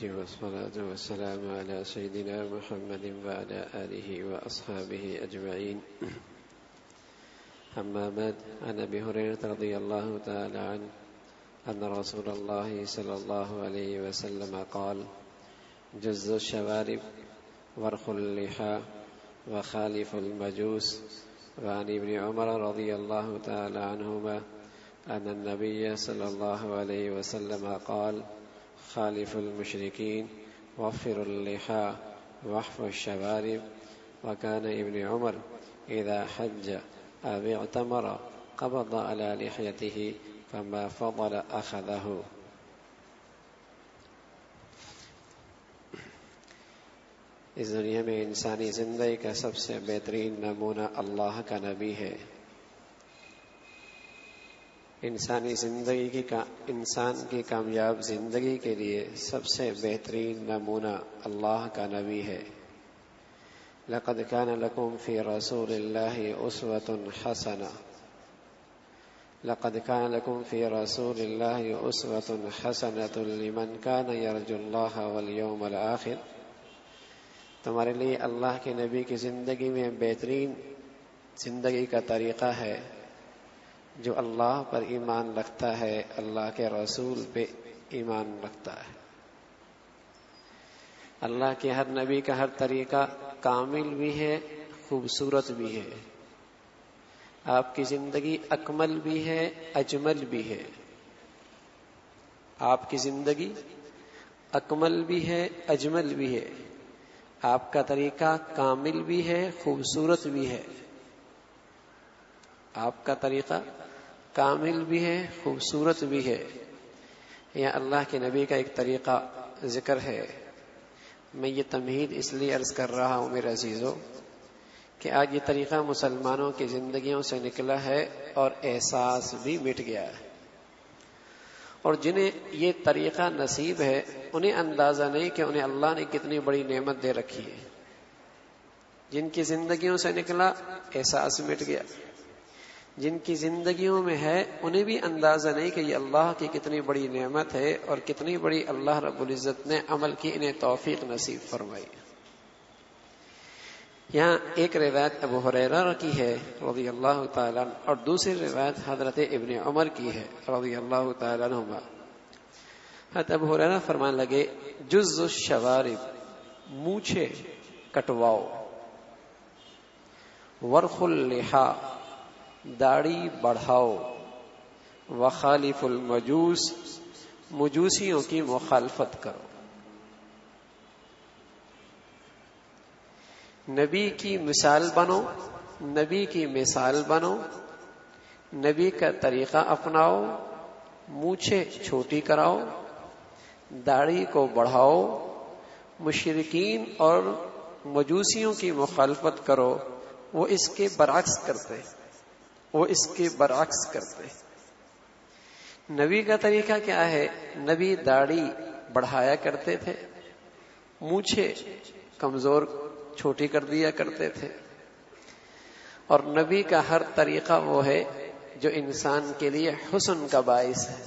والصلاة والسلام على سيدنا محمد وعلى آله وأصحابه أجمعين. أما بعد، عن أبي هريرة رضي الله تعالى عنه أن رسول الله صلى الله عليه وسلم قال: جز الشوارب ورخ اللحى وخالف المجوس. وعن ابن عمر رضي الله تعالى عنهما أن النبي صلى الله عليه وسلم قال: خالف المشركين وفر اللحى واحف الشوارب. وكان ابن عمر إذا حج أو اعتمر قبض على لحيته فما فضل أخذه. اس دنیا میں انسانی زندگی کا سب سے بہترین نمونہ اللہ کا نبی ہے. انسان کی کامیاب زندگی کے لیے سب سے بہترین نمونہ اللہ کا نبی ہے. لقد كان لكم في رسول الله أسوة حسنة. لقد كان لكم في رسول الله أسوة حسنة لمن كان يرجو الله واليوم الآخر. تمہارے لیے اللہ کے نبی کی زندگی میں بہترین زندگی کا طریقہ ہے جو اللہ پر ایمان رکھتا ہے، اللہ کے رسول پہ ایمان رکھتا ہے. اللہ کے ہر نبی کا ہر طریقہ کامل بھی ہے، خوبصورت بھی ہے. آپ کی زندگی اکمل بھی ہے، اجمل بھی ہے. آپ کی زندگی اکمل بھی ہے، اجمل بھی ہے. آپ کا طریقہ کامل بھی ہے، خوبصورت بھی ہے. آپ کا طریقہ کامل بھی ہے، خوبصورت بھی ہے. یہ اللہ کے نبی کا ایک طریقہ ذکر ہے. میں یہ تمہید اس لیے عرض کر رہا ہوں میرے عزیزو کہ آج یہ طریقہ مسلمانوں کی زندگیوں سے نکلا ہے اور احساس بھی مٹ گیا ہے. اور جنہیں یہ طریقہ نصیب ہے انہیں اندازہ نہیں کہ انہیں اللہ نے کتنی بڑی نعمت دے رکھی ہے. جن کی زندگیوں سے نکلا احساس مٹ گیا. جن کی زندگیوں میں ہے انہیں بھی اندازہ نہیں کہ یہ اللہ کی کتنی بڑی نعمت ہے اور کتنی بڑی اللہ رب العزت نے عمل کی انہیں توفیق نصیب فرمائی. یہاں ایک روایت ابو ہریرہ کی ہے رضی اللہ تعالیٰ عنہ اور دوسری روایت حضرت ابن عمر کی ہے رضی اللہ تعالیٰ عنہما. حضرت ابو ہریرہ فرمان لگے: جز الشوارب، مونچھے کٹواؤ، ورخ اللحا، داڑھی بڑھاؤ، وخالف المجوس، مجوسیوں کی مخالفت کرو. نبی کی مثال بنو، نبی کی مثال بنو، نبی کا طریقہ اپناؤ، مونچھیں چھوٹی کراؤ، داڑھی کو بڑھاؤ، مشرکین اور مجوسیوں کی مخالفت کرو. وہ اس کے برعکس کرتے، وہ اس کے برعکس کرتے. نبی کا طریقہ کیا ہے؟ نبی داڑھی بڑھایا کرتے تھے، مونچھیں کمزور چھوٹی کر دیا کرتے تھے. اور نبی کا ہر طریقہ وہ ہے جو انسان کے لیے حسن کا باعث ہے.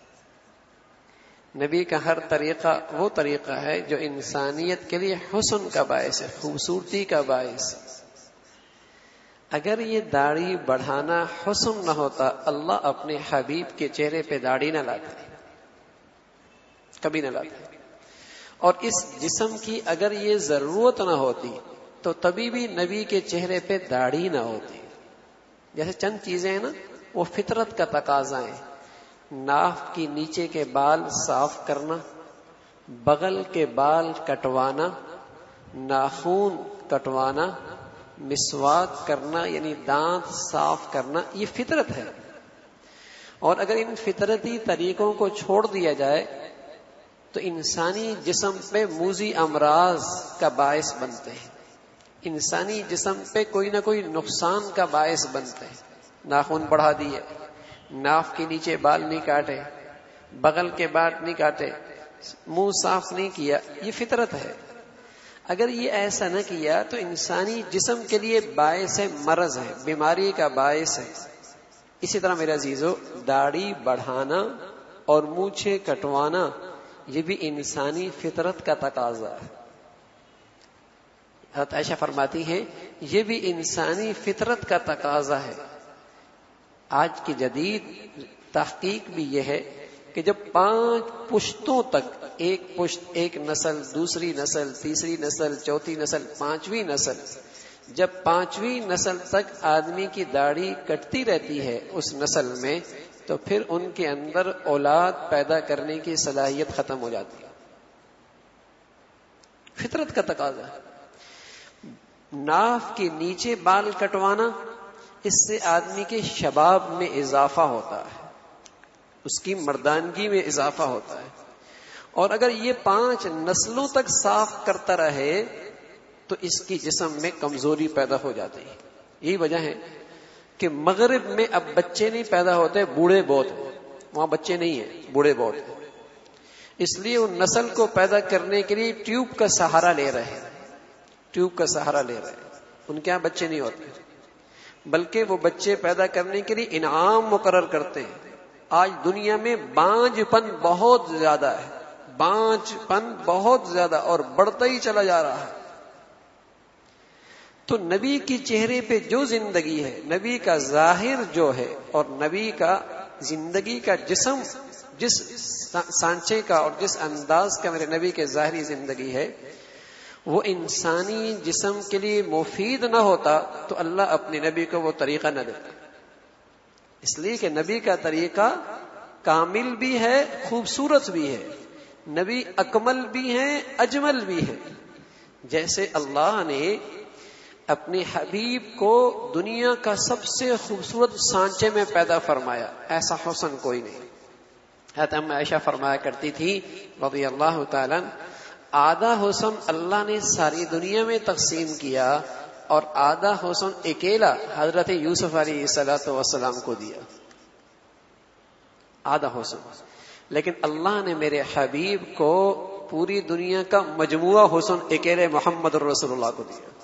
نبی کا ہر طریقہ وہ طریقہ ہے جو انسانیت کے لیے حسن کا باعث ہے، خوبصورتی کا باعث. اگر یہ داڑھی بڑھانا حسن نہ ہوتا اللہ اپنے حبیب کے چہرے پہ داڑھی نہ لاتے، کبھی نہ لاتے. اور اس جسم کی اگر یہ ضرورت نہ ہوتی تو تبھی بھی نبی کے چہرے پہ داڑھی نہ ہوتی. جیسے چند چیزیں ہیں نا وہ فطرت کا تقاضا ہے. ناف کی نیچے کے بال صاف کرنا، بغل کے بال کٹوانا، ناخون کٹوانا، مسواک کرنا یعنی دانت صاف کرنا، یہ فطرت ہے. اور اگر ان فطرتی طریقوں کو چھوڑ دیا جائے تو انسانی جسم پہ موذی امراض کا باعث بنتے ہیں، انسانی جسم پہ کوئی نہ کوئی نقصان کا باعث بنتے ہیں. ناخن بڑھا دیے، ناف کے نیچے بال نہیں کاٹے، بغل کے بال نہیں کاٹے، منہ صاف نہیں کیا، یہ فطرت ہے. اگر یہ ایسا نہ کیا تو انسانی جسم کے لیے باعث ہے مرض ہے، بیماری کا باعث ہے. اسی طرح میرے عزیزو، داڑھی بڑھانا اور مونچھیں کٹوانا یہ بھی انسانی فطرت کا تقاضا ہے. حضرت عائشہ فرماتی ہیں یہ بھی انسانی فطرت کا تقاضا ہے. آج کی جدید تحقیق بھی یہ ہے کہ جب 5 پشتوں تک ایک نسل، دوسری نسل، تیسری نسل، چوتھی نسل، 5ویں نسل، جب 5ویں نسل تک آدمی کی داڑھی کٹتی رہتی ہے اس نسل میں، تو پھر ان کے اندر اولاد پیدا کرنے کی صلاحیت ختم ہو جاتی ہے. فطرت کا تقاضا ہے. ناف کے نیچے بال کٹوانا، اس سے آدمی کے شباب میں اضافہ ہوتا ہے، اس کی مردانگی میں اضافہ ہوتا ہے. اور اگر یہ 5 نسلوں تک صاف کرتا رہے تو اس کی جسم میں کمزوری پیدا ہو جاتی ہے. یہی وجہ ہے کہ مغرب میں اب بچے نہیں پیدا ہوتے، بوڑھے بہت ہیں. وہاں بچے نہیں ہیں، بوڑھے بہت ہیں. اس لیے ان نسل کو پیدا کرنے کے لیے ٹیوب کا سہارا لے رہے ہیں. ٹیوب کا سہارا لے رہے ہیں. ان کے یہاں بچے نہیں ہوتے، بلکہ وہ بچے پیدا کرنے کے لیے انعام مقرر کرتے ہیں. آج دنیا میں بانجھ پن بہت زیادہ ہے، بانجھ پن بہت زیادہ، اور بڑھتا ہی چلا جا رہا ہے. تو نبی کی چہرے پہ جو زندگی ہے، نبی کا ظاہر جو ہے، اور نبی کا زندگی کا جسم، جس سانچے کا اور جس انداز کا میرے نبی کے ظاہری زندگی ہے، وہ انسانی جسم کے لیے مفید نہ ہوتا تو اللہ اپنے نبی کو وہ طریقہ نہ دیتا. اس لیے کہ نبی کا طریقہ کامل بھی ہے، خوبصورت بھی ہے. نبی اکمل بھی ہیں، اجمل بھی ہیں. جیسے اللہ نے اپنے حبیب کو دنیا کا سب سے خوبصورت سانچے میں پیدا فرمایا، ایسا حسن کوئی نہیں. حضرت ام عائشہ فرمایا کرتی تھی رضی اللہ تعالیٰ، آدھا حسن اللہ نے ساری دنیا میں تقسیم کیا اور آدھا حسن اکیلا حضرت یوسف علیہ السلام کو دیا. آدھا حسن. لیکن اللہ نے میرے حبیب کو پوری دنیا کا مجموعہ حسن اکیلے محمد رسول اللہ کو دیا.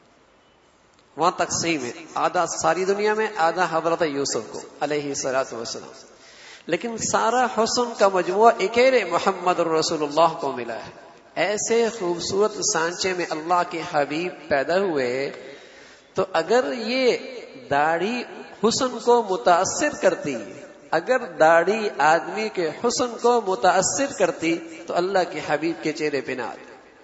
وہاں تقسیم ہے، آدھا ساری دنیا میں، آدھا حضرت یوسف کو علیہ السلام. لیکن سارا حسن کا مجموعہ اکیلے محمد رسول اللہ کو ملا ہے. ایسے خوبصورت سانچے میں اللہ کے حبیب پیدا ہوئے، تو اگر یہ داڑھی حسن کو متاثر کرتی، اگر داڑھی آدمی کے حسن کو متاثر کرتی تو اللہ کے حبیب کے چہرے پہ نہ آتی.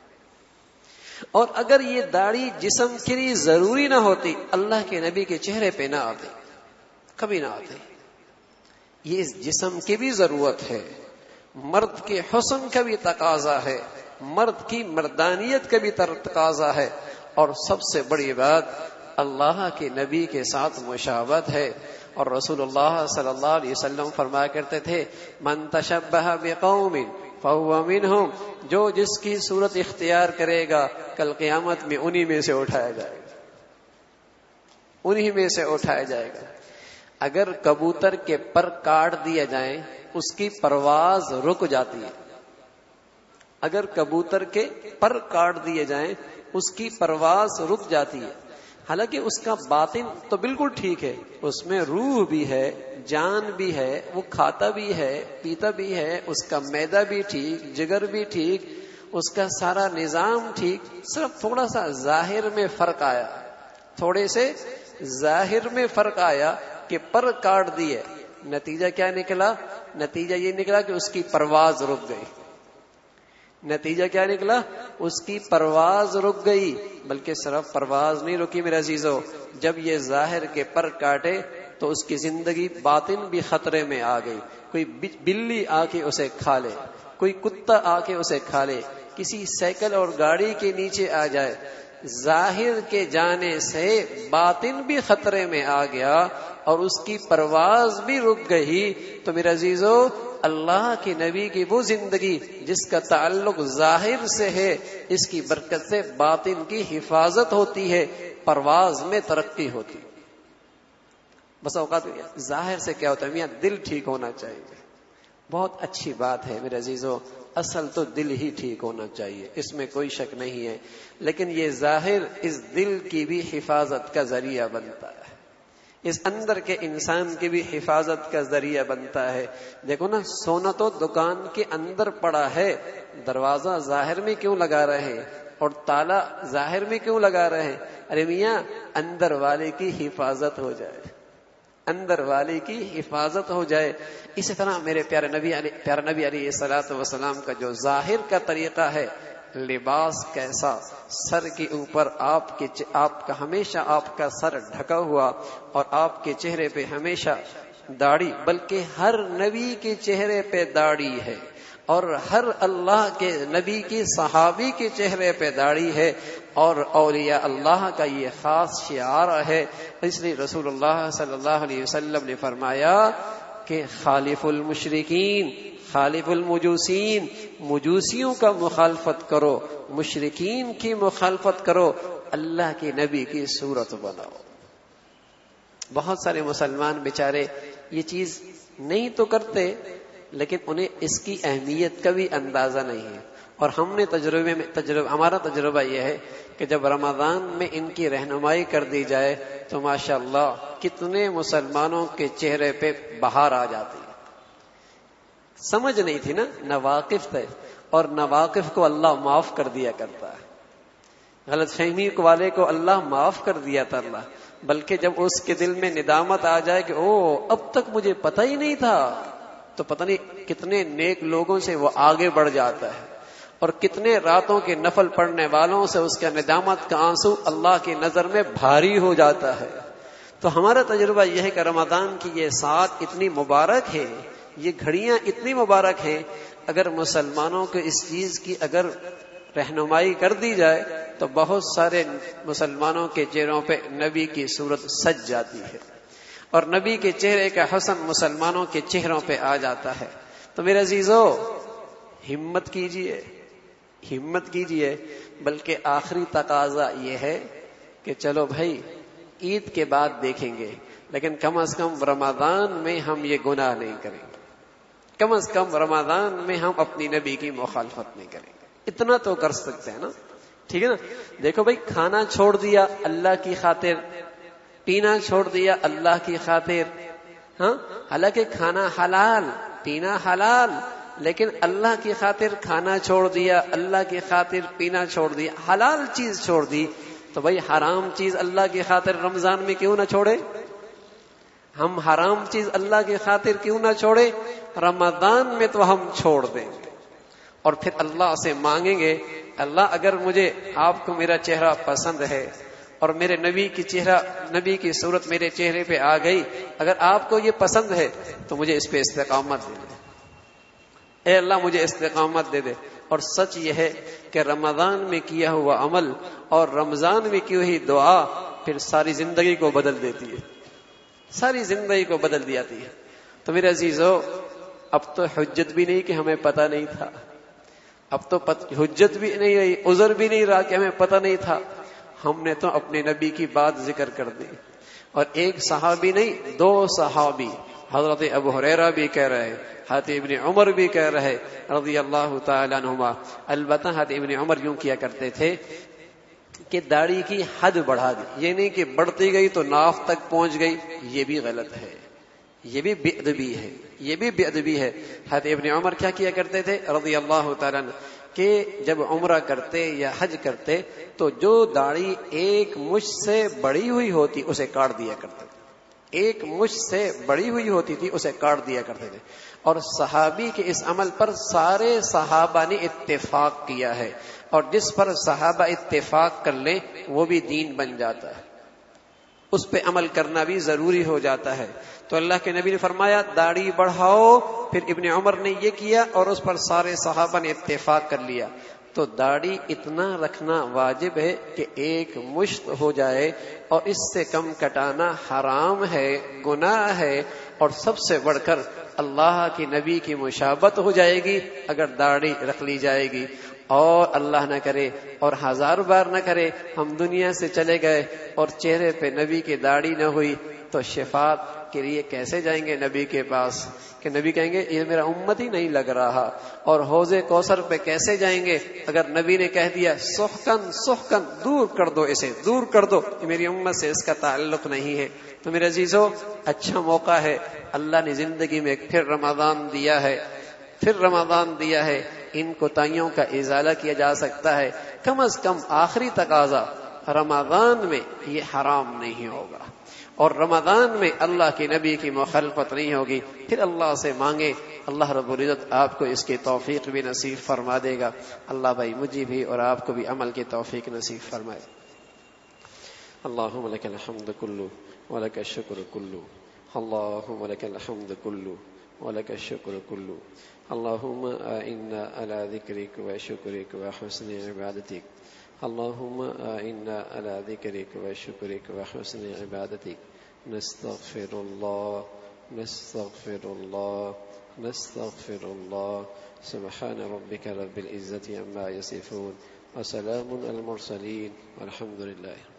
اور اگر یہ داڑھی جسم کے لیے ضروری نہ ہوتی، اللہ کے نبی کے چہرے پہ نہ آتی، کبھی نہ آتی. یہ اس جسم کی بھی ضرورت ہے، مرد کے حسن کا بھی تقاضا ہے، مرد کی مردانیت کا بھی تقاضا ہے. اور سب سے بڑی بات اللہ کے نبی کے ساتھ مشابہت ہے. اور رسول اللہ صلی اللہ علیہ وسلم فرمایا کرتے تھے، من تشبہ بقوم فہو منہم، جو جس کی صورت اختیار کرے گا کل قیامت میں انہی میں سے اٹھایا جائے گا، انہی میں سے اٹھایا جائے گا. اگر کبوتر کے پر کاٹ دیا جائیں اس کی پرواز رک جاتی ہے. اگر کبوتر کے پر کاٹ دیے جائیں اس کی پرواز رک جاتی ہے. حالانکہ اس کا باطن تو بالکل ٹھیک ہے، اس میں روح بھی ہے، جان بھی ہے، وہ کھاتا بھی ہے، پیتا بھی ہے، اس کا معدہ بھی ٹھیک، جگر بھی ٹھیک، اس کا سارا نظام ٹھیک. صرف تھوڑا سا ظاہر میں فرق آیا، تھوڑے سے ظاہر میں فرق آیا کہ پر کاٹ دیے. نتیجہ کیا نکلا؟ نتیجہ یہ نکلا کہ اس کی پرواز رک گئی. نتیجہ کیا نکلا؟ اس کی پرواز رک گئی. بلکہ صرف پرواز نہیں رکی میرے عزیزو، جب یہ ظاہر کے پر کاٹے تو اس کی زندگی باطن بھی خطرے میں آ گئی. کوئی بلی آ کے اسے کھا لے، کوئی کتا آ کے اسے کھا لے، کسی سائیکل اور گاڑی کے نیچے آ جائے. ظاہر کے جانے سے باطن بھی خطرے میں آ گیا اور اس کی پرواز بھی رک گئی. تو میرے عزیزو، اللہ کے نبی کی وہ زندگی جس کا تعلق ظاہر سے ہے، اس کی برکت سے باطن کی حفاظت ہوتی ہے، پرواز میں ترقی ہوتی. بس اوقات ظاہر سے کیا ہوتا ہے میاں، دل ٹھیک ہونا چاہیے. بہت اچھی بات ہے میرے عزیزو، اصل تو دل ہی ٹھیک ہونا چاہیے، اس میں کوئی شک نہیں ہے. لیکن یہ ظاہر اس دل کی بھی حفاظت کا ذریعہ بنتا ہے. اس اندر کے انسان کی بھی حفاظت کا ذریعہ بنتا ہے. دیکھو نا، سونا تو دکان کے اندر پڑا ہے، دروازہ ظاہر میں کیوں لگا رہے ہیں اور تالا ظاہر میں کیوں لگا رہے ہیں؟ ارے میاں، اندر والے کی حفاظت ہو جائے، اندر والے کی حفاظت ہو جائے. اسی طرح میرے پیارے نبی علیہ الصلوۃ والسلام کا جو ظاہر کا طریقہ ہے، لباس کیسا، سر کے اوپر آپ کا ہمیشہ آپ کا سر ڈھکا ہوا، اور آپ کے چہرے پہ ہمیشہ داڑھی، بلکہ ہر نبی کے چہرے پہ داڑھی ہے، اور ہر اللہ کے نبی کی صحابی کے چہرے پہ داڑھی ہے، اور اولیاء اللہ کا یہ خاص شعار ہے. اس لیے رسول اللہ صلی اللہ علیہ وسلم نے فرمایا کہ خالف المشرکین، خالف المجوسین، مجوسیوں کا مخالفت کرو، مشرکین کی مخالفت کرو، اللہ کے نبی کی صورت بناؤ. بہت سارے مسلمان بیچارے یہ چیز نہیں تو کرتے، لیکن انہیں اس کی اہمیت کا بھی اندازہ نہیں ہے. اور ہم نے ہمارا تجربہ یہ ہے کہ جب رمضان میں ان کی رہنمائی کر دی جائے تو ماشاءاللہ کتنے مسلمانوں کے چہرے پہ بہار آ جاتی ہے. سمجھ نہیں تھی نا، ناواقف تھے، اور ناواقف کو اللہ معاف کر دیا کرتا ہے. غلط فہمی والے کو اللہ معاف کر دیا تھا اللہ، بلکہ جب اس کے دل میں ندامت آ جائے کہ اب تک مجھے پتہ ہی نہیں تھا، تو پتہ نہیں کتنے نیک لوگوں سے وہ آگے بڑھ جاتا ہے، اور کتنے راتوں کے نفل پڑھنے والوں سے اس کا ندامت کا آنسو اللہ کی نظر میں بھاری ہو جاتا ہے. تو ہمارا تجربہ یہ ہے کہ رمضان کی یہ سات اتنی مبارک ہے، یہ گھڑیاں اتنی مبارک ہیں، اگر مسلمانوں کو اس چیز کی اگر رہنمائی کر دی جائے تو بہت سارے مسلمانوں کے چہروں پہ نبی کی صورت سج جاتی ہے، اور نبی کے چہرے کا حسن مسلمانوں کے چہروں پہ آ جاتا ہے. تو میرے عزیزو، ہمت کیجئے، ہمت کیجئے. بلکہ آخری تقاضا یہ ہے کہ چلو بھائی عید کے بعد دیکھیں گے، لیکن کم از کم رمضان میں ہم یہ گناہ نہیں کریں گے، کم از کم رمضان میں ہم اپنی نبی کی مخالفت نہیں کریں گے. اتنا تو کر سکتے ہیں نا، ٹھیک ہے نا. دیکھو بھائی، کھانا چھوڑ دیا اللہ کی خاطر، پینا چھوڑ دیا اللہ کی خاطر، ہاں، حالانکہ کھانا حلال، پینا حلال، لیکن اللہ کی خاطر کھانا چھوڑ دیا، اللہ کی خاطر پینا چھوڑ دیا، حلال چیز چھوڑ دی. تو بھائی حرام چیز اللہ کی خاطر رمضان میں کیوں نہ چھوڑے؟ ہم حرام چیز اللہ کی خاطر کیوں نہ چھوڑے؟ رمضان میں تو ہم چھوڑ دیں گے، اور پھر اللہ سے مانگیں گے، اللہ اگر مجھے آپ کو میرا چہرہ پسند ہے اور میرے نبی کی صورت میرے چہرے پہ آ گئی، اگر آپ کو یہ پسند ہے تو مجھے اس پہ استقامت دے دے، اے اللہ مجھے استقامت دے دے. اور سچ یہ ہے کہ رمضان میں کیا ہوا عمل اور رمضان میں کی ہوئی دعا پھر ساری زندگی کو بدل دیتی ہے، ساری زندگی کو بدل دیتی ہے. تو میرے عزیزو، اب تو حجت بھی نہیں کہ ہمیں پتہ نہیں تھا، اب تو حجت بھی نہیں رہی، عذر بھی نہیں رہا کہ ہمیں پتہ نہیں تھا. ہم نے تو اپنے نبی کی بات ذکر کر دی، اور ایک صحابی نہیں، دو صحابی، حضرت ابو ہریرہ بھی کہہ رہے، حضرت ابن عمر بھی کہہ رہے رضی اللہ تعالیٰ عنہما. البتہ حضرت ابن عمر یوں کیا کرتے تھے کہ داڑھی کی حد بڑھا دی، یہ نہیں کہ بڑھتی گئی تو ناف تک پہنچ گئی، یہ بھی غلط ہے، یہ بھی بے ادبی ہے، یہ بھی بے ادبی ہے. حضرت ابن عمر کیا کیا کرتے تھے رضی اللہ تعالیٰ عنہ کہ جب عمرہ کرتے یا حج کرتے تو جو داڑھی ایک مجھ سے بڑی ہوئی ہوتی اسے کاٹ دیا کرتے تھے، ایک مجھ سے بڑی ہوئی ہوتی تھی اسے کاٹ دیا کرتے تھے. اور صحابی کے اس عمل پر سارے صحابہ نے اتفاق کیا ہے، اور جس پر صحابہ اتفاق کر لیں وہ بھی دین بن جاتا ہے، اس پہ عمل کرنا بھی ضروری ہو جاتا ہے. تو اللہ کے نبی نے فرمایا داڑھی بڑھاؤ، پھر ابن عمر نے یہ کیا اور اس پر سارے صحابہ نے اتفاق کر لیا. تو داڑھی اتنا رکھنا واجب ہے کہ ایک مشت ہو جائے، اور اس سے کم کٹانا حرام ہے، گناہ ہے، اور سب سے بڑھ کر اللہ کی نبی کی مشابہت ہو جائے گی اگر داڑھی رکھ لی جائے گی. اور اللہ نہ کرے اور ہزار بار نہ کرے ہم دنیا سے چلے گئے اور چہرے پہ نبی کی داڑھی نہ ہوئی، تو شفاعت کے لیے کیسے جائیں گے نبی کے پاس کہ نبی کہیں گے یہ میرا امت ہی نہیں لگ رہا. اور حوض کوثر پہ کیسے جائیں گے اگر نبی نے کہہ دیا سحقن سحقن دور کر دو اسے دور کر دو کہ میری امت سے اس کا تعلق نہیں ہے. تو میرے عزیزو اچھا موقع ہے, اللہ نے زندگی میں پھر رمضان دیا ہے, پھر رمضان دیا ہے, ان کوتاہیوں کا ازالہ کیا جا سکتا ہے. کم از کم آخری تقاضا رمضان میں یہ حرام نہیں ہوگا اور رمضان میں اللہ کے نبی کی مخالفت نہیں ہوگی. پھر اللہ سے مانگے, اللہ رب العزت آپ کو اس کی توفیق بھی نصیب فرما دے گا. اللہ بھائی مجھے بھی اور آپ کو بھی عمل کی توفیق نصیب فرمائے. اللہم لک الحمد کلو ولک الشکر کلو, اللہم لک الحمد کلو ولک الشکر کلو, اللہم اعنا علی ذکرک و شکرک و حسن عبادتک, اللہم اعنا علی ذکرک و شکرک و حسن عبادتک. نستغفر اللہ نستغفر اللہ نستغفر اللہ. سبحان ربک رب العزت عما یصفون وسلام علی المرسلین والحمد للہ.